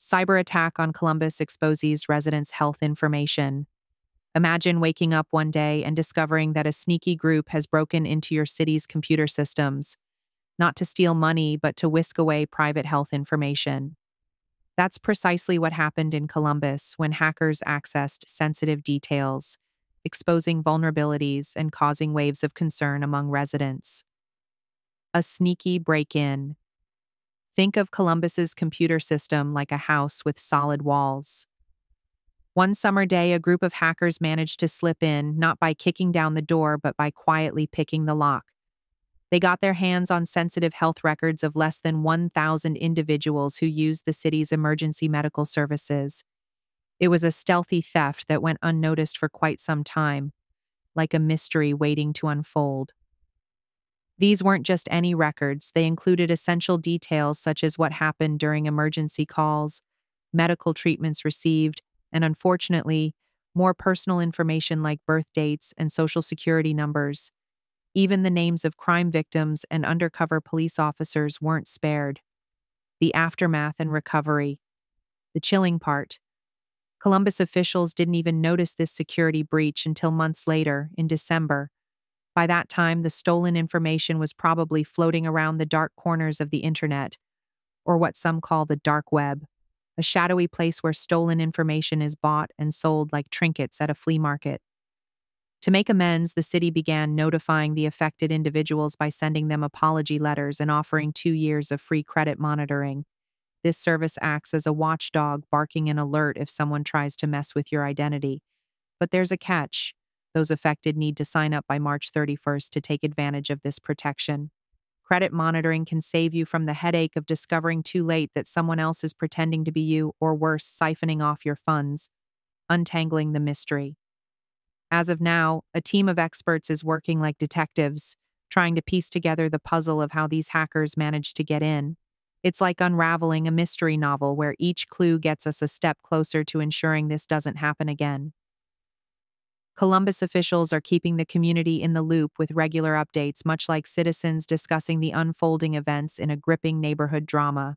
Cyber attack on Columbus exposes residents' health information. Imagine waking up one day and discovering that a sneaky group has broken into your city's computer systems, not to steal money, but to whisk away private health information. That's precisely what happened in Columbus when hackers accessed sensitive details, exposing vulnerabilities and causing waves of concern among residents. A sneaky break in. Think of Columbus's computer system like a house with solid walls. One summer day, a group of hackers managed to slip in, not by kicking down the door, but by quietly picking the lock. They got their hands on sensitive health records of less than 1,000 individuals who used the city's emergency medical services. It was a stealthy theft that went unnoticed for quite some time, like a mystery waiting to unfold. These weren't just any records, they included essential details such as what happened during emergency calls, medical treatments received, and unfortunately, more personal information like birth dates and social security numbers. Even the names of crime victims and undercover police officers weren't spared. The aftermath and recovery. The chilling part. Columbus officials didn't even notice this security breach until months later, in December. By that time, the stolen information was probably floating around the dark corners of the internet, or what some call the dark web, a shadowy place where stolen information is bought and sold like trinkets at a flea market. To make amends, the city began notifying the affected individuals by sending them apology letters and offering 2 years of free credit monitoring. This service acts as a watchdog, barking an alert if someone tries to mess with your identity. But there's a catch. Those affected need to sign up by March 31st to take advantage of this protection. Credit monitoring can save you from the headache of discovering too late that someone else is pretending to be you, or worse, siphoning off your funds. Untangling the mystery. As of now, a team of experts is working like detectives, trying to piece together the puzzle of how these hackers managed to get in. It's like unraveling a mystery novel where each clue gets us a step closer to ensuring this doesn't happen again. Columbus officials are keeping the community in the loop with regular updates, much like citizens discussing the unfolding events in a gripping neighborhood drama.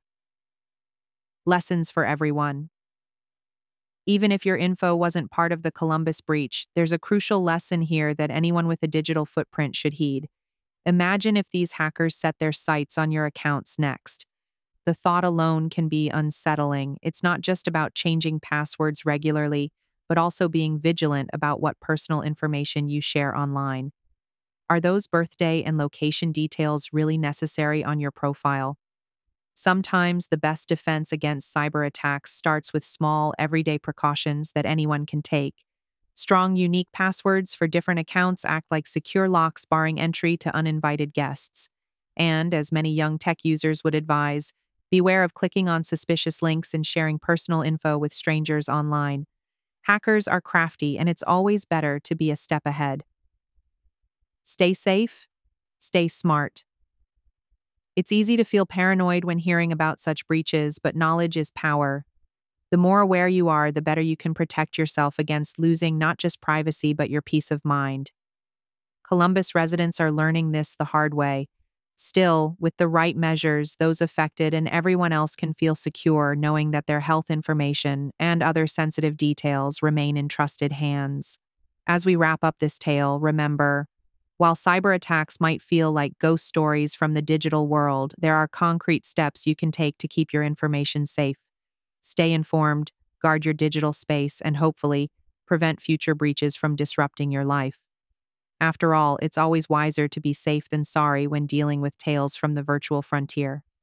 Lessons for everyone. Even if your info wasn't part of the Columbus breach, there's a crucial lesson here that anyone with a digital footprint should heed. Imagine if these hackers set their sights on your accounts next. The thought alone can be unsettling. It's not just about changing passwords regularly, but also being vigilant about what personal information you share online. Are those birthday and location details really necessary on your profile? Sometimes the best defense against cyber attacks starts with small, everyday precautions that anyone can take. Strong, unique passwords for different accounts act like secure locks barring entry to uninvited guests. And, as many young tech users would advise, beware of clicking on suspicious links and sharing personal info with strangers online. Hackers are crafty, and it's always better to be a step ahead. Stay safe, stay smart. It's easy to feel paranoid when hearing about such breaches, but knowledge is power. The more aware you are, the better you can protect yourself against losing not just privacy, but your peace of mind. Columbus residents are learning this the hard way. Still, with the right measures, those affected and everyone else can feel secure knowing that their health information and other sensitive details remain in trusted hands. As we wrap up this tale, remember, while cyber attacks might feel like ghost stories from the digital world, there are concrete steps you can take to keep your information safe. Stay informed, guard your digital space, and hopefully, prevent future breaches from disrupting your life. After all, it's always wiser to be safe than sorry when dealing with tales from the virtual frontier.